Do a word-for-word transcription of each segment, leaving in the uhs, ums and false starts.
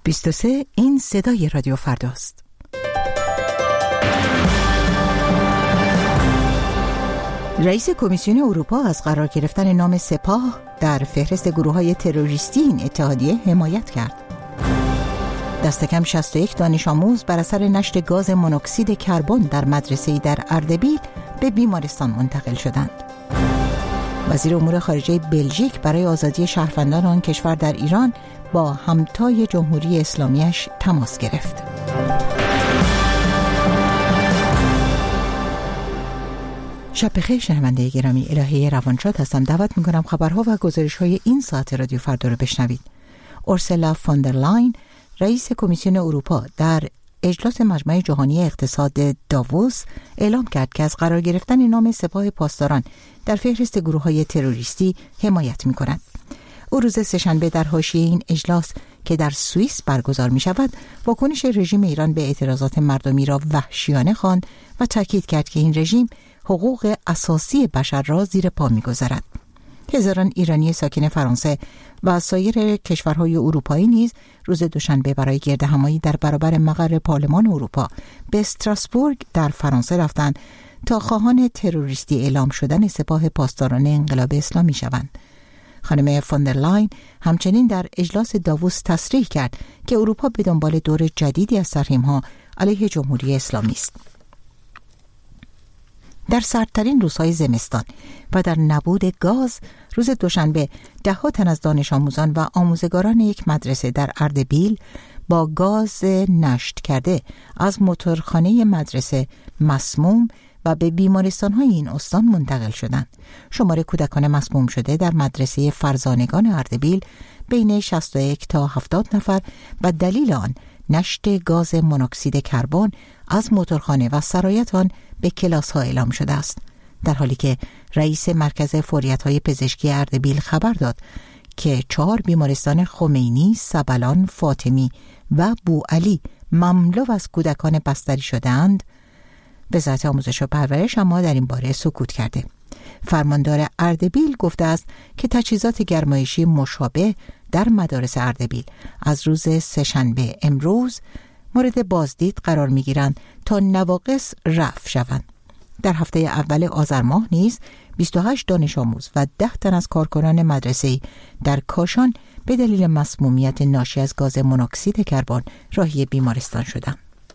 بیست و سه این صدای رادیو فرداست. رئیس کمیسیون اروپا از قرار گرفتن نام سپاه در فهرست گروه‌های تروریستی این اتحادیه حمایت کرد. دست کم شصت و یک دانش آموز بر اثر نشت گاز مونوکسید کربن در مدرسه‌ای در اردبیل به بیمارستان منتقل شدند. وزیر امور خارجه بلژیک برای آزادی شهروندان آن کشور در ایران با همتای جمهوری اسلامیش تماس گرفت. شب بخیر شنونده گرامی، الهه روانشاد هستم. دعوت میکنم خبرها و گزارش‌های این ساعت رادیو فردا رو بشنوید. اورسولا فون در لاین، رئیس کمیسیون اروپا، در اجلاس مجمع جهانی اقتصاد داووس اعلام کرد که از قرار گرفتن نام سپاه پاسداران در فهرست گروه‌های تروریستی حمایت می‌کند. او روز سه‌شنبه در حاشیه این اجلاس که در سوئیس برگزار می‌شود، واکنش رژیم ایران به اعتراضات مردمی را وحشیانه خواند و تاکید کرد که این رژیم حقوق اساسی بشر را زیر پا می‌گذارد. هزاران ایرانی ساکن فرانسه و سایر کشورهای اروپایی نیز روز دوشنبه برای گردهمایی در برابر مقر پارلمان اروپا به استراسبورگ در فرانسه رفتند تا خواهان تروریستی اعلام شدن سپاه پاسداران انقلاب اسلامی شوند. خانم فون در لاین همچنین در اجلاس داووس تصریح کرد که اروپا به دنبال دور جدیدی از تحریم‌ها علیه جمهوری اسلامی است. در سردترین روزهای زمستان و در نبود گاز، روز دوشنبه ده ها تن از دانش آموزان و آموزگاران یک مدرسه در اردبیل با گاز نشت کرده از موتورخانه مدرسه مسموم و به بیمارستان‌های این استان منتقل شدند. شمار کودکان مسموم شده در مدرسه فرزانگان اردبیل بین شصت و یک تا هفتاد نفر و دلیل آن نشت گاز مونوکسید کربن از موتورخانه و سرایت آن به کلاس ها اعلام شده است، در حالی که رئیس مرکز فوریت های پزشکی اردبیل خبر داد که چهار بیمارستان خمینی، سبلان، فاطمی و بوعلی مملو از کودکان بستری شده‌اند. وزارت آموزش و پرورش اما در این باره سکوت کرده. فرماندار اردبیل گفته است که تجهیزات گرمایشی مشابه در مدارس اردبیل از روز سه‌شنبه امروز مورد بازدید قرار می‌گیرند تا نواقص رفع شوند. در هفته اول آذر ماه نیز بیست و هشت دانش آموز و ده تن از کارکنان مدرسه‌ای در کاشان به دلیل مسمومیت ناشی از گاز مونوکسید کربن راهی بیمارستان شدند.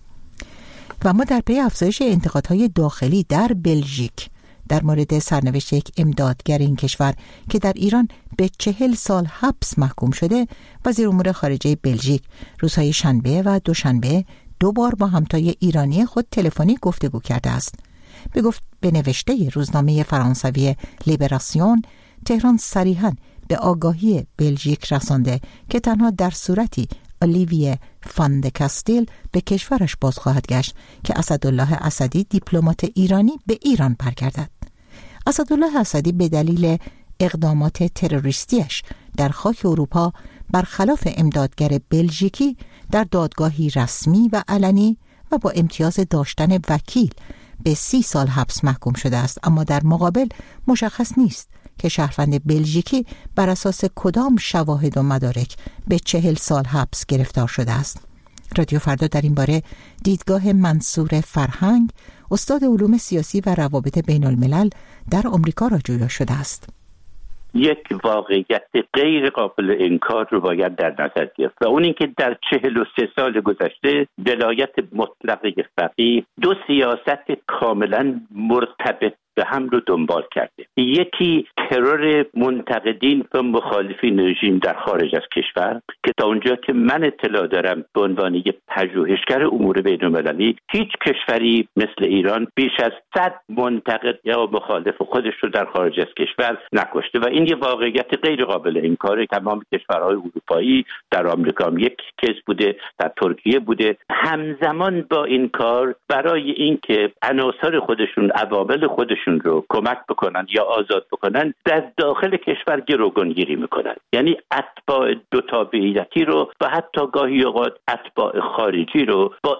و ما در پی افزایش انتقادهای داخلی در بلژیک در مورد سرنوشت یک امدادگر این کشور که در ایران به چهل سال حبس محکوم شده، وزیر امور خارجه بلژیک روزهای شنبه و دوشنبه دو بار با همتای ایرانی خود تلفنی گفتگو کرده است. به گفت به نوشته روزنامه فرانسوی لیبراسیون، تهران صریحاً به آگاهی بلژیک رسانده که تنها در صورتی اولیویه فان د کاستیل به کشورش باز خواهد گشت که اسدالله اسدی دیپلمات ایرانی به ایران برگردد. اسدالله اسدی به دلیل اقدامات تروریستیش در خاک اروپا برخلاف امدادگر بلژیکی در دادگاهی رسمی و علنی و با امتیاز داشتن وکیل به سی سال حبس محکوم شده است، اما در مقابل مشخص نیست که شهروند بلژیکی بر اساس کدام شواهد و مدارک به چهل سال حبس گرفتار شده است. رادیو فردا در این باره دیدگاه منصور فرهنگ، استاد علوم سیاسی و روابط بین الملل در آمریکا را جویا شده است. یک واقعیت غیر قابل انکار رو باید در نظر گرفت و اون این که در چهل و سه سال گذشته ولایت مطلقه فقیه دو سیاست کاملا مرتبط به هم رو دنبال کرده. یکی ترور منتقدین و مخالفین رژیم در خارج از کشور که تا اونجا که من اطلاع دارم به عنوان یک پژوهشگر امور بین‌المللی هیچ کشوری مثل ایران بیش از صد منتقد یا مخالف خودش رو در خارج از کشور نکشته و این یه واقعیت غیر قابل انکار. تمام کشورهای اروپایی، در آمریکا هم یک کیس بوده، در ترکیه بوده. همزمان با این کار برای اینکه عناصر خودشون، عوامل خودشون رو کمک بکنن یا آزاد بکنن، در داخل کشور گروگانگیری میکنن. یعنی اتباع دو تابعیتی رو و حتی گاهی اوقات اتباع خارجی رو با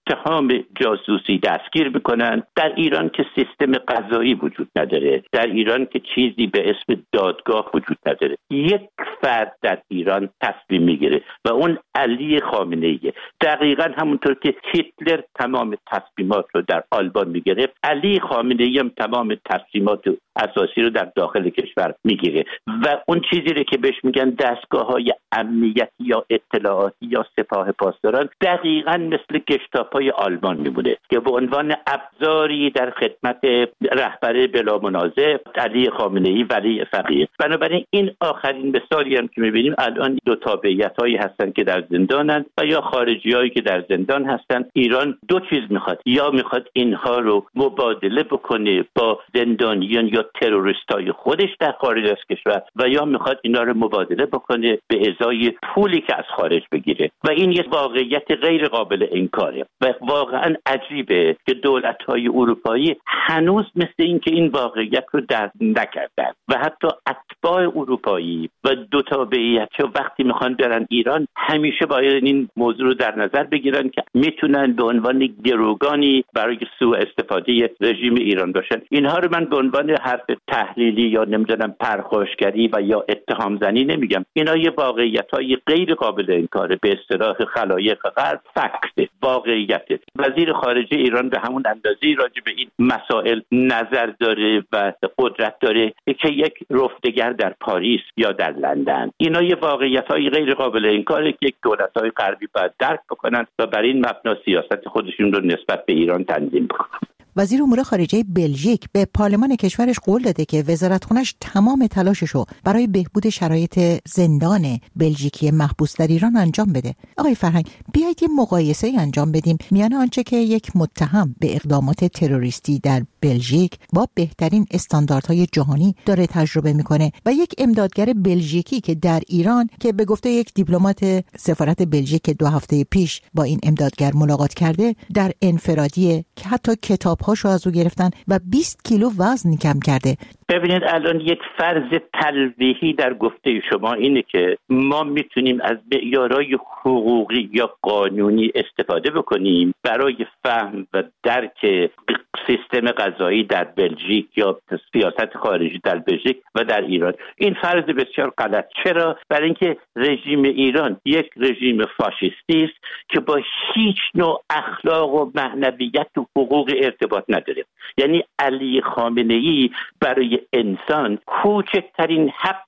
اتهام جاسوسی دستگیر میکنن. در ایران که سیستم قضایی وجود نداره، در ایران که چیزی به اسم دادگاه وجود نداره، یک فرد در ایران تصمیم میگیره و اون علی خامنه‌ایه. دقیقاً همونطور که هیتلر تمام تصمیمات رو در آلمان میگرفت، علی خامنه‌ای هم تمام تصمیمات اساسی رو در داخل کشور میگیره و اون چیزی رو که بهش میگن دستگاه‌های امنیتی یا اطلاعاتی یا سپاه پاسداران دقیقاً مثل گشتاپای آلمان میمونه که به عنوان ابزاری در خدمت رهبر بلا منازع علی خامنه‌ای ولی فقیه. بنابراین این آخرین مثالی هم که میبینیم الان دو تابعیت‌هایی هستن که در زندانن و یا خارجی‌هایی که در زندان هستن. ایران دو چیز میخواد، یا میخواد اینها رو مبادله بکنه با زندانیان یا تروریستای خودش در خارج از کشور و یا میخواد اینا رو مبادله بکنه به ازای پولی که از خارج بگیره و این یک واقعیت غیر قابل انکاره و واقعا عجیبه که دولت‌های اروپایی هنوز مثل این که این واقعیت رو درک نکردن و حتی اتباع اروپایی و دو تابعیت‌ها وقتی میخوان برن ایران همیشه باید این موضوع رو در نظر بگیرن که میتونن به عنوان گروگانی برای سوء استفاده رژیم ایران باشن. اینها رو من به عنوان حرف تحلیلی یا نمیدونم پرخاشگری و یا اتهام زنی نمیگم. اینا یه واقعیت‌های غیر قابل انکاره، به اصطلاح خلایق غرب فکت واقعیته. وزیر خارجه ایران به همون اندازه‌ای راجع به این مسائل نظر داره و قدرت داره که یک رفتگر در پاریس یا در لندن. اینا یه واقعیت‌های غیر قابل انکاره که یک دولت‌های غربی باید درک بکنن و بر این مبنا سیاست خودشون رو نسبت به ایران تنظیم بکنن. وزیر امور خارجه بلژیک به پارلمان کشورش قول داده که وزارتخونه‌اش تمام تلاششو برای بهبود شرایط زندان بلژیکی محبوس در ایران انجام بده. آقای فرهنگ، بیایید یه مقایسه انجام بدیم میان آنچه که یک متهم به اقدامات تروریستی در بلژیک با بهترین استانداردهای جهانی داره تجربه میکنه و یک امدادگر بلژیکی که در ایران که به گفته یک دیپلمات سفارت بلژیک که دو هفته پیش با این امدادگر ملاقات کرده در انفرادیه که حتی کتاب‌هاشو از او گرفتن و بیست کیلو وزن کم کرده. ببینید الان یک فرض تلویحی در گفته شما اینه که ما میتونیم از معیارهای حقوقی یا قانونی استفاده بکنیم برای فهم و درک سیستم قضایی در بلژیک یا سیاست خارجی در بلژیک و در ایران. این فرض بسیار غلط. چرا؟ برای اینکه رژیم ایران یک رژیم فاشیستی است که با هیچ نوع اخلاق و معنویت و حقوق ارتباط نداره. یعنی علی خامنه‌ای برای انسان کوچکترین حق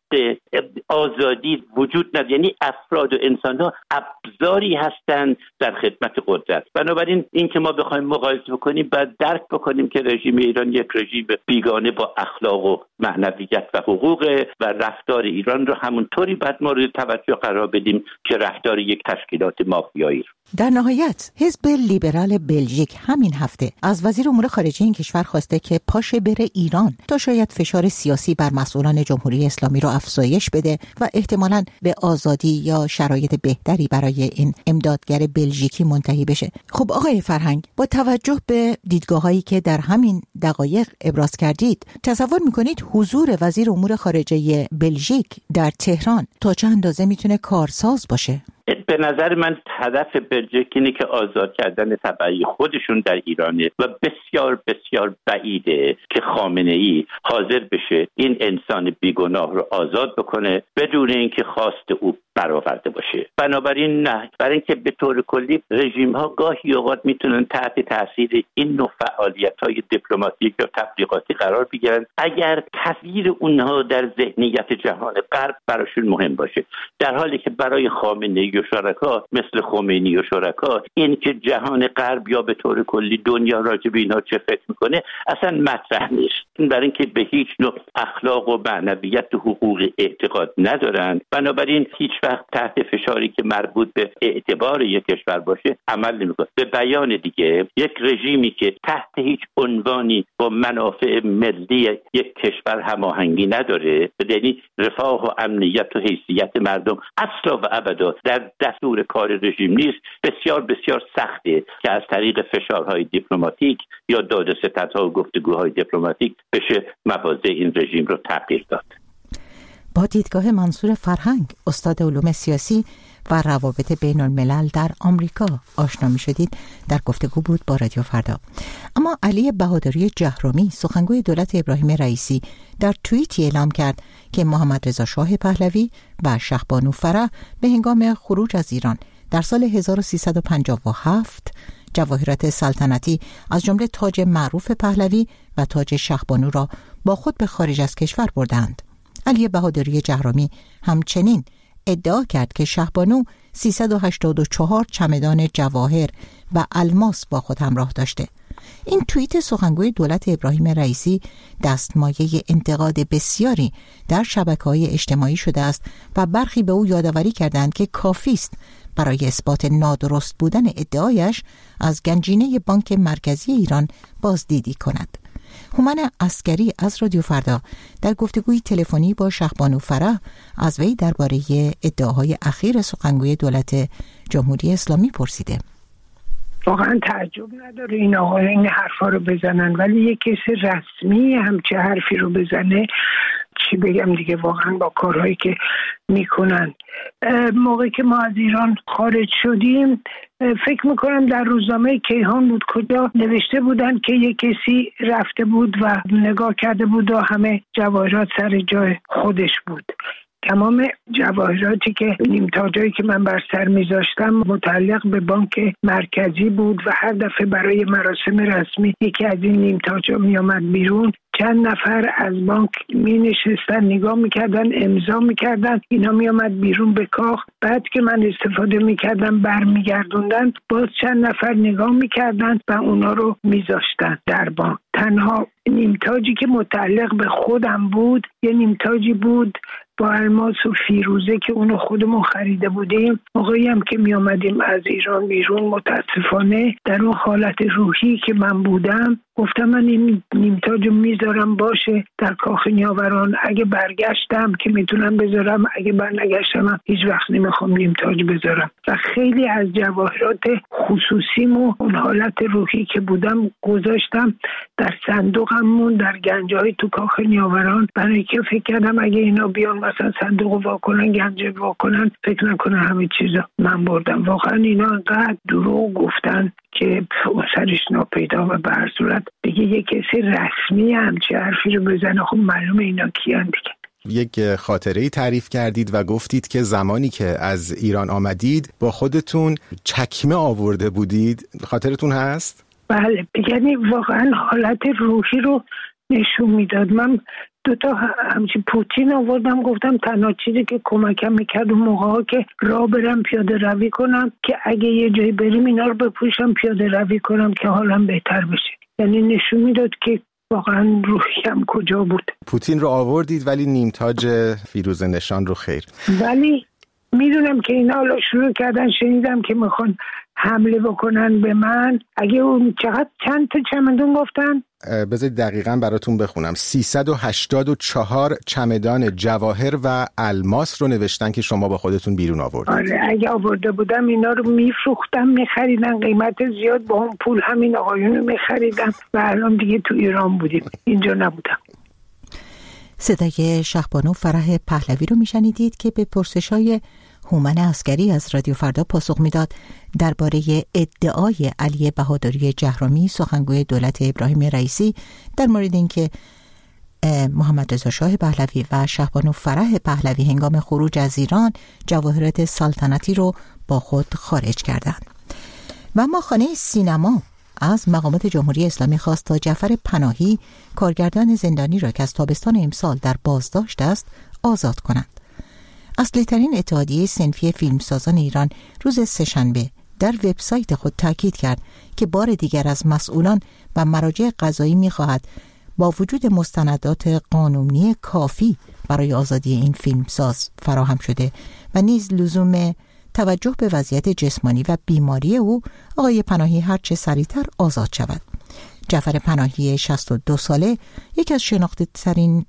آزادی وجود نداره. یعنی افراد و انسان‌ها ابزاری هستند در خدمت قدرت. بنابراین این که ما بخوایم مقایسه بکنیم باید درک بکنیم که رژیم ایران یک رژیم بیگانه با اخلاق و معنویت و حقوق و رفتار ایران رو همونطوری باید مورد توجه قرار بدیم که رفتار یک تشکیلات مافیایی. در نهایت حزب لیبرال بلژیک همین هفته از وزیر امور خارجه این کشور خواسته که پاشه بره ایران تا شاید فشار سیاسی بر مسئولان جمهوری اسلامی رو افزایش بده و احتمالاً به آزادی یا شرایط بهتری برای این امدادگر بلژیکی منتهی بشه. خب آقای فرهنگ، با توجه به دیدگاه‌هایی که در همین دقایق ابراز کردید، تصور می‌کنید حضور وزیر امور خارجه بلژیک در تهران تا چه اندازه میتونه کارساز باشه؟ به نظر من هدف بلژیک اینه که آزاد کردن تبعی خودشون در ایرانه و بسیار بسیار بعیده که خامنه‌ای حاضر بشه این انسان بیگناه رو آزاد بکنه بدون اینکه خواست او برآورده باشه. بنابراین نه، برای اینکه به طور کلی رژیم ها گاهی اوقات میتونن تحت تاثیر این نوع فعالیت های دیپلماتیک یا تبلیغاتی قرار بگیرن اگر تصویر اونها در ذهنیت جهان غرب براشون مهم باشه، در حالی که برای خامنه‌ای و شرکا مثل خمینی و شرکا این که جهان غرب یا به طور کلی دنیا راجع به اینها چه فکر میکنه اصلا مطرح نیست. برای اینکه به هیچ نوع اخلاق و معنویت و حقوق اعتقاد ندارن، بنابراین هیچ وقت تحت فشاری که مربوط به اعتبار یک کشور باشه عمل نمیکنه. به بیان دیگه، یک رژیمی که تحت هیچ عنوانی با منافع ملی یک کشور هماهنگی نداره، یعنی رفاه و امنیت و حیثیت مردم اصلا و ابدا در دستور کار رژیم نیست، بسیار بسیار سخته که از طریق فشارهای دیپلماتیک یا داد و ستدها و گفتگوهای دیپلماتیک بشه مواضع این رژیم رو تغییر داد. با دیدگاه منصور فرهنگ، استاد علوم سیاسی و روابط بین الملل در آمریکا آشنا می شدید در گفتگو بود با رادیو فردا. اما علی بهادری جهرمی سخنگوی دولت ابراهیم رئیسی در توییتی اعلام کرد که محمد رضا شاه پهلوی و شهبانو فرح به هنگام خروج از ایران در سال هزار و سیصد و پنجاه و هفت جواهرات سلطنتی از جمله تاج معروف پهلوی و تاج شهبانو را با خود به خارج از کشور بردند. علی بهادری جهرمی همچنین ادعا کرد که شهبانو سیصد و هشتاد و چهار چمدان جواهر و الماس با خود همراه داشته. این توییت سخنگوی دولت ابراهیم رئیسی دستمایه انتقاد بسیاری در شبکه‌های اجتماعی شده است و برخی به او یادآوری کردند که کافی است برای اثبات نادرست بودن ادعایش از گنجینه بانک مرکزی ایران بازدیدی کند. هومن عسکری از رادیو فردا در گفتگوی تلفنی با شهبانو فرح از وی درباره ادعاهای اخیر سخنگوی دولت جمهوری اسلامی پرسیده. واقعا تعجب نداره این آقای این حرفا رو بزنن، ولی یک کسی رسمی همچه حرفی رو بزنه چی بگم دیگه، واقعا با کارهایی که میکنن. موقعی که ما از ایران خارج شدیم فکر میکنم در روزنامه کیهان بود کجا نوشته بودن که یک کسی رفته بود و نگاه کرده بود و همه جواهرات سر جای خودش بود. تمام جواهراتی که نیمتاجایی که من بر سر میذاشتم متعلق به بانک مرکزی بود و هر دفعه برای مراسم رسمی یکی از این نیمتاجا میامد بیرون، چند نفر از بانک می نشستن نگاه میکردن، امضا میکردن، اینا میامد بیرون به کاخ. بعد که من استفاده میکردم برمیگردوندن، باز چند نفر نگاه میکردن و اونا رو میذاشتن در بانک. تنها نیمتاجی که متعلق به خودم بود یه نیمتاجی بود با الماس و فیروزه که اونو خودمون خریده بودیم. موقعی هم که می آمدیم از ایران بیرون متاسفانه در اون حالت روحی که من بودم گفتم من این نیمتاجو میذارم باشه در کاخ نیاوران، اگه برگشتم که میتونم بذارم، اگه برنگشتم هیچ وقت نمیخوام نیمتاج بذارم. و خیلی از جواهرات خصوصیمو اون حالت روحی که بودم گذاشتم در صندوقمون در گنجای تو کاخ نیاوران، برای که فکر کردم اگه اینا بیان مثلا صندوق واکنن گنج واکنن فکر نکنن همه چیزا من بردم. واقعا اینا انقدر دروغ گفتن که سرش ناپیدا و به هر صورت دیگه یک کسی رسمی همچه حرفی رو بزنه خب معلومه اینا کیان دیگه. یک خاطره‌ای تعریف کردید و گفتید که زمانی که از ایران آمدید با خودتون چکمه آورده بودید، خاطرتون هست؟ بله، یعنی واقعا حالت روحی رو نشون میداد. من دوتا همچی پوتین آوردم، گفتم تنها چیزی که کمکم میکرد اون موقع ها که راه برم پیاده روی کنم که اگه یه جایی بریم اینا رو بپوشم پیاده روی کنم که حالم بهتر بشه. یعنی نشون میداد که واقعا روحیم کجا بود. پوتین رو آوردید ولی نیمتاج فیروزه نشان رو خیر. ولی میدونم که اینا حالا شروع کردن، شنیدم که میخوان حمله بکنن به من. اگه اون چقدر چند تا چمدون گفتن؟ بذارید دقیقاً براتون بخونم. سیصد و هشتاد و چهار چمدان جواهر و الماس رو نوشتن که شما با خودتون بیرون آوردید. آره، اگه آورده بودم اینا رو میفروختم، میخریدن قیمت زیاد، با اون پول همین آقایون رو میخریدم و الان دیگه تو ایران بودیم، اینجا نبودم. صدای شهبانو فرح پهلوی رو میشنیدید که به پرسش‌های هومن عسکری از رادیو فردا پاسخ میداد درباره ادعای علی بهادری جهرمی سخنگوی دولت ابراهیم رئیسی در مورد اینکه محمد رضا شاه پهلوی و شهبانو فرح پهلوی هنگام خروج از ایران جواهرات سلطنتی رو با خود خارج کردند. و ما خانه سینما از مقامات جمهوری اسلامی خواست تا جعفر پناهی کارگردان زندانی را که از تابستان امسال در بازداشت است آزاد کنند. اصلی ترین اتحادیه صنفی فیلمسازان ایران روز سه‌شنبه در وبسایت خود تاکید کرد که بار دیگر از مسئولان و مراجع قضایی می‌خواهد با وجود مستندات قانونی کافی برای آزادی این فیلمساز فراهم شده و نیز لزوم توجه به وضعیت جسمانی و بیماری او، آقای پناهی هرچه سریعتر آزاد شود. جعفر پناهی شصت و دو ساله یکی از شناخته‌ترین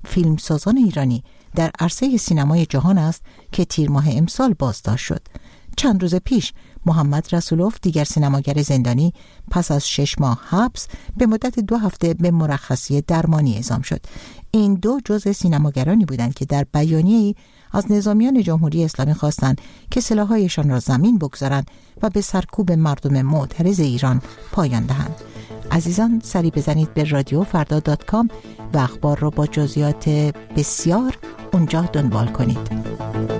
فیلمسازان ایرانی در عرصه سینمای جهان است که تیر ماه امسال بازداشت شد. چند روز پیش محمد رسولوف، دیگر سینماگر زندانی، پس از شش ماه حبس به مدت دو هفته به مرخصی درمانی اعزام شد. این دو جزء سینماگرانی بودند که در بیانیه‌ای از نظامیان جمهوری اسلامی خواستند که سلاح‌هایشان را زمین بگذارند و به سرکوب مردم معترض ایران پایان دهند. عزیزان، سری بزنید به رادیو فردا دات کام و اخبار را با جزئیات بسیار اونجا دنبال کنید.